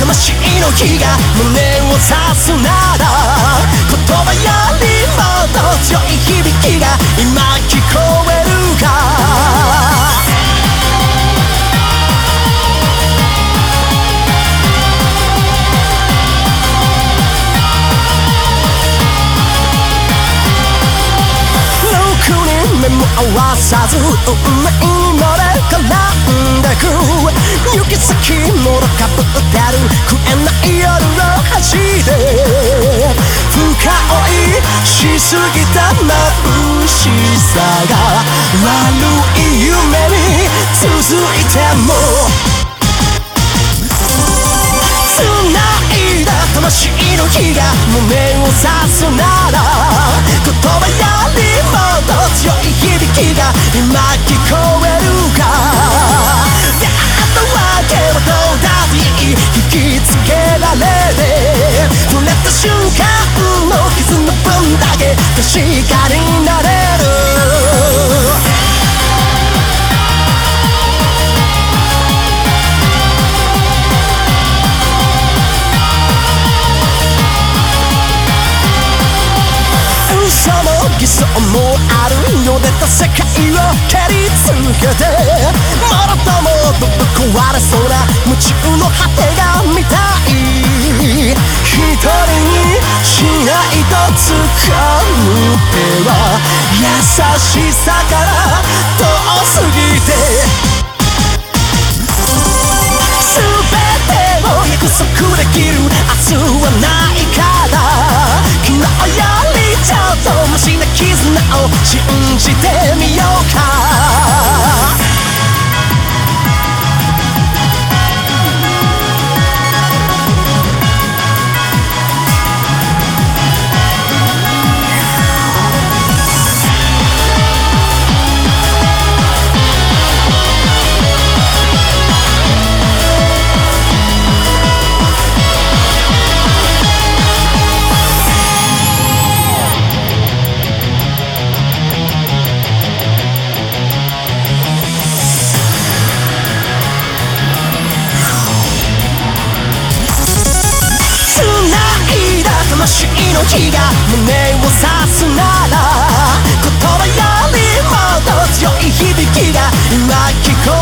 魂の火が胸を刺すなら、言葉よりもっと強い響きが今聞こえるか。目も合わさず運命に乗れ絡んでく、行き先もろかぶってる食えない夜を走れ、深追いしすぎた眩しさが悪い夢に続いても、繋いだ魂の火が胸を刺すなら、言葉よりもっと強い響きが今聞こえるか。出会ったわけはどうだっていい、引きつけられて触れた瞬間の傷の分だけ確かになれる。嘘も偽装もあるよでた世界を蹴り続けて、もろともぶっ壊れそうな夢中の果てが見たい。一人にしないと掴む手は優しさから遠すぎて、全てを約束できる明日はないから、昨日よりちょっとマシな絆を信じてみようか。魂の火が胸を刺すなら、言葉よりもっと強い響きが今聞こ